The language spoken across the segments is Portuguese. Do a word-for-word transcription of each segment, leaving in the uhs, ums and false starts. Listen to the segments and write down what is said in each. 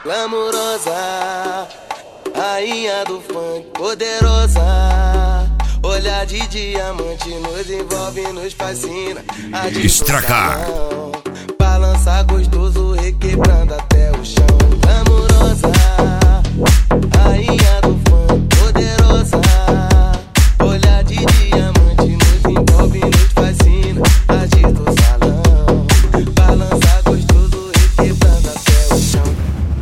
Glamurosa, rainha do funk, poderosa. Olhar de diamante nos envolve, nos fascina. Estragar. Balança gostoso, requebrando até o chão. Glamurosa, rainha do funk, poderosa. Olhar de diamante nos envolve, nos fascina. Agita o salão, balança gostoso, requebrando até o chão.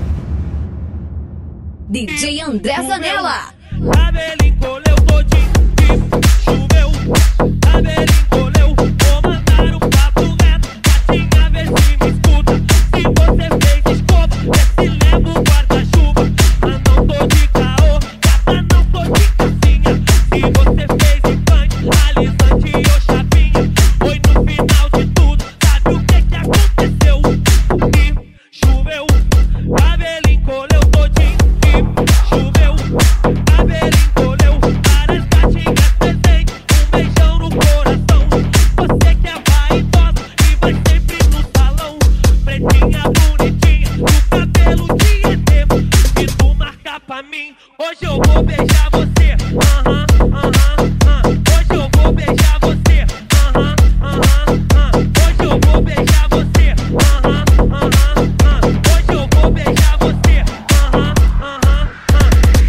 D J André Zanella. Cabelo encolheu todinho, choveu. Cabelo encolheu, vou mandar um papo reto. Gatinha, vê se me escuta. Se você fez escova, vê se leva o guarda-chuva. Mas não tô de caô, gata, não tô de cassinha. Se você fez implante, alisante ou chapinha. Foi no final de tudo, sabe o que que aconteceu? E choveu, cabelo encolheu todinho, e choveu. Cabelo encolheu, várias gatinhas presentes, um beijão no coração. Você que é vaidosa e vai sempre no salão. Pretinha, bonitinha, o cabelo de E T. Se tu marcar pra mim, hoje eu vou beijar você. Aham, aham, aham. Hoje eu vou beijar você. Aham, aham, aham. Hoje eu vou beijar você. Aham, aham, aham. Hoje eu vou beijar você. Aham, aham, aham.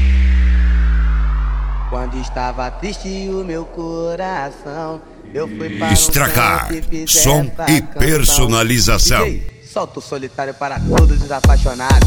Quando estava triste o meu coração, eu fui para Estragar. Som e personalização. D J, solta o solitário para todos os apaixonados.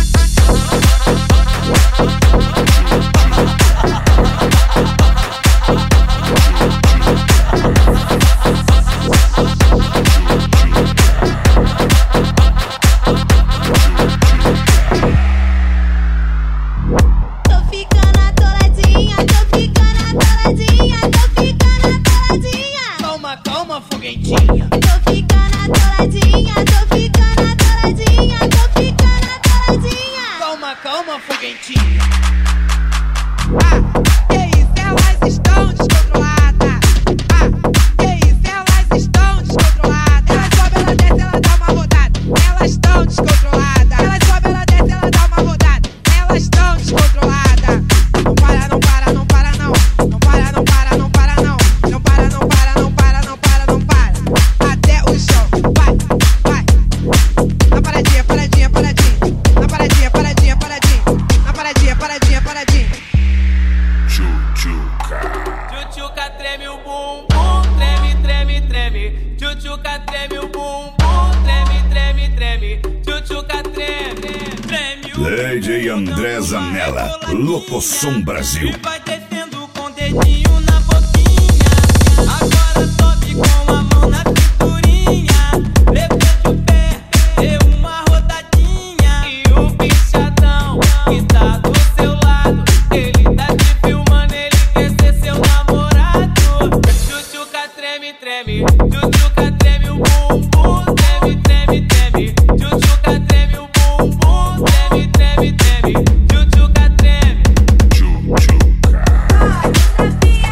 Tô ficando atoladinha, tô ficando atoladinha, tô ficando atoladinha. Calma, calma, foguentinha. Tô ficando atoladinha, tô ficando atoladinha, tô ficando atoladinha. Calma, calma, foguentinha. Ah, que isso, elas estão descontroladas. Ah, que isso, elas estão descontroladas. Ela sobe, ela desce, ela dá uma rodada. Elas estão descontroladas. Ela sobe, ela desce, ela dá uma rodada. Elas estão descontroladas. Não para, não para, não para, não. Não para, não para, não para, não. Não para, não para, não para, não para, não para. Até o chão. Vai, vai. Na paradinha, paradinha, paradinha. Na paradinha, paradinha, paradinha. Na paradinha, paradinha, paradinha. Tchutchuca. Tchutchuca treme o bumbum, treme, treme, treme. Tchutchuca treme o bumbum, treme, treme, treme. Tchutchuca treme, treme o bumbum. D J André Zanella, Locosom Brasil. E vai descendo com o dedinho na boquinha. Agora sobe com a mão na cinturinha. Levante o pé, dê uma rodadinha. E o bichadão que tá do seu lado, ele tá te filmando, ele quer ser seu namorado. Tchutchuca treme, treme. Tchutchuca treme o bumbum, treme, treme, treme. Tchutchuca treme o bumbum, treme, treme, treme. Tchutchuca treme. Tchutchuca.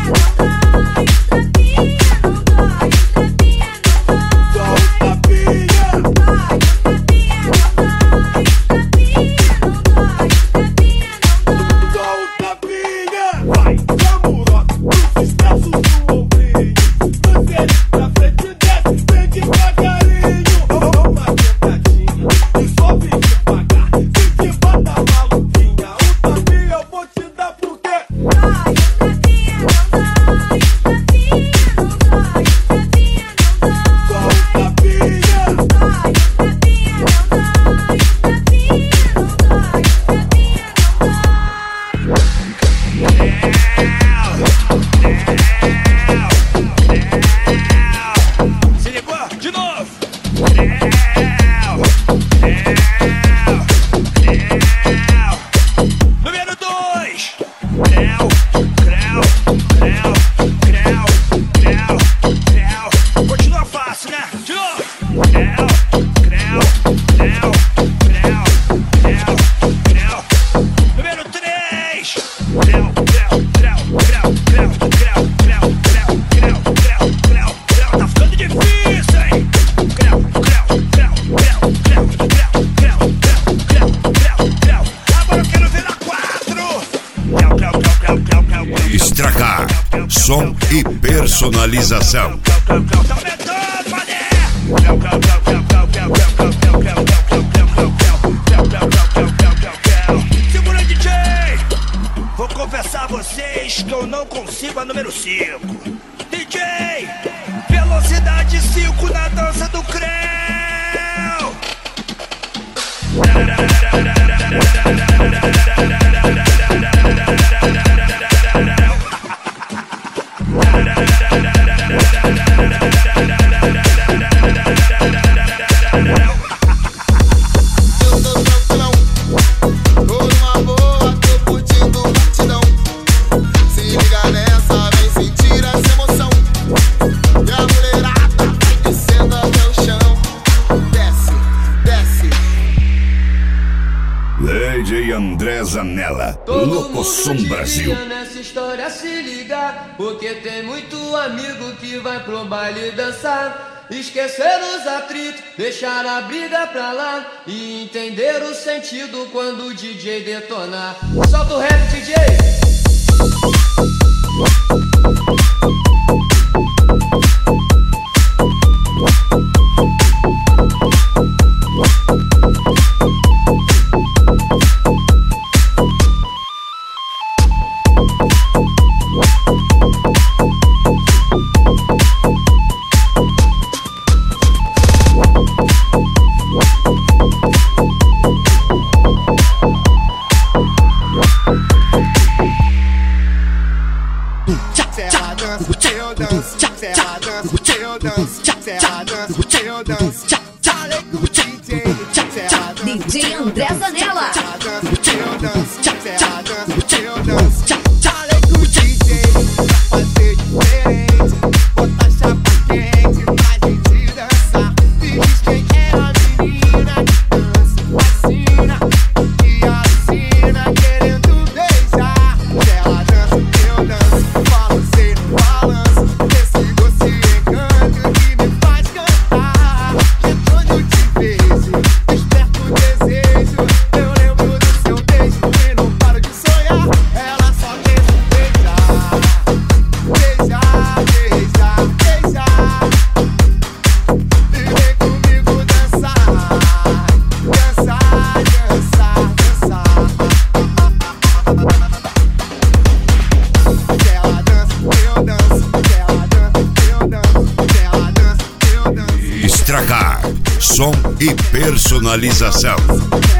som e personalização. Segura, D J! Vou confessar a vocês que eu não consigo a número cinco. D J! Velocidade cinco na dança do Creu! D J André Zanella, Locosom Brasil. Nessa história se ligar, porque tem muito amigo que vai pro baile dançar. Esquecer os atritos, deixar a briga pra lá e entender o sentido quando o D J detonar. Solta o rap, D J! D J André Zanella. Estragar, som e personalização.